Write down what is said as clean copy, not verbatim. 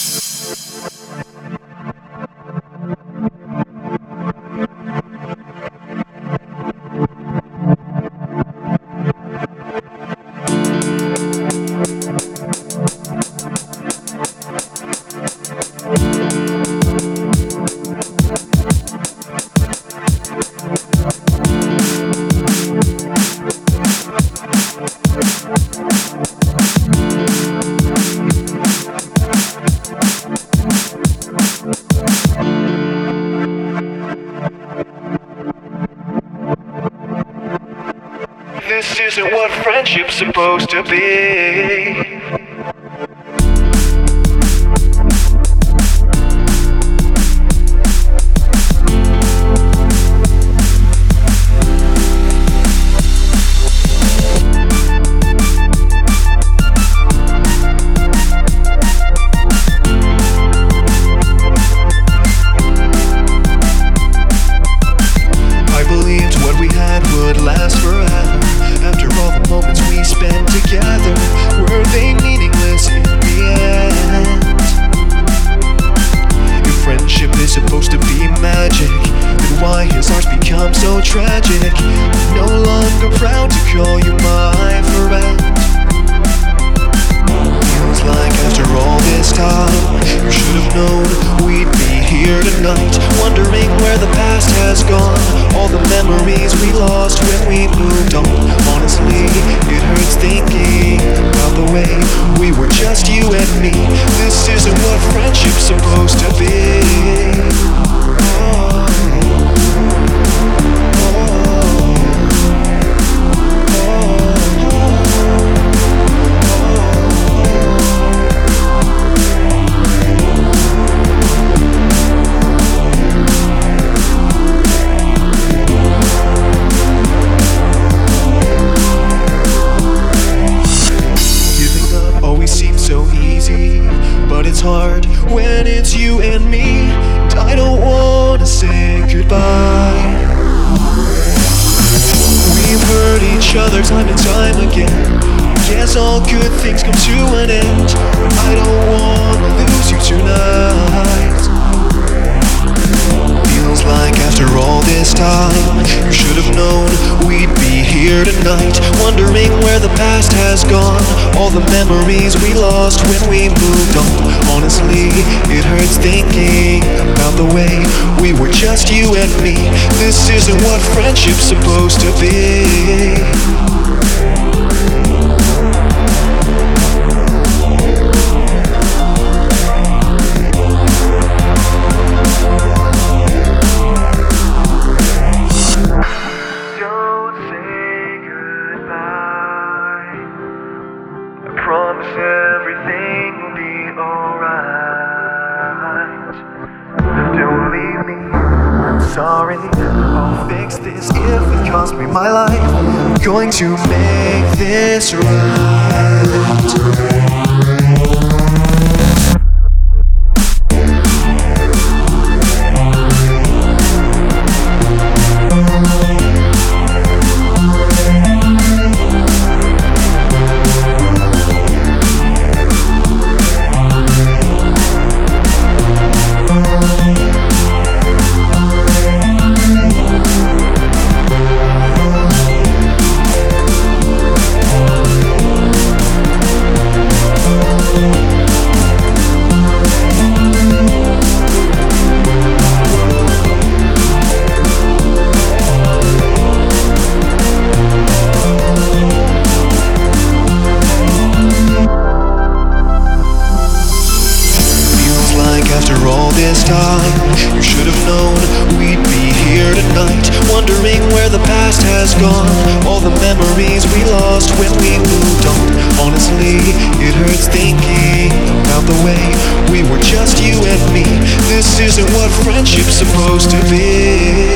This isn't what friendship's supposed to be. I believed what we had would last forever. After all the moments we spent together, were they meaningless in the end? If friendship is supposed to be magic, then why has ours become so tragic? I'm no longer proud to call you my friend. Feels like after all this time, you should have known we'd be here tonight, wondering where the past has gone, all the memories we lost when we moved on. Honestly, it hurts thinking about the way we were just you and me. This isn't what friendship's supposed to be. But it's hard when it's you and me, and I don't wanna say goodbye. We've hurt each other time and time again. Guess all good things come to an end, but I don't wanna lose you tonight. Feels like after all this time, you should have known we'd be here tonight, wondering where the past has gone, all the memories we lost when we moved on. Honestly, it hurts thinking about the way we were just you and me. This isn't what friendship's supposed to be. Promise everything will be alright. Don't leave me, I'm sorry. I'll fix this if it costs me my life. I'm going to make this right. This time, you should have known we'd be here tonight, wondering where the past has gone, all the memories we lost when we moved on. Honestly, it hurts thinking about the way we were just you and me. This isn't what friendship's supposed to be.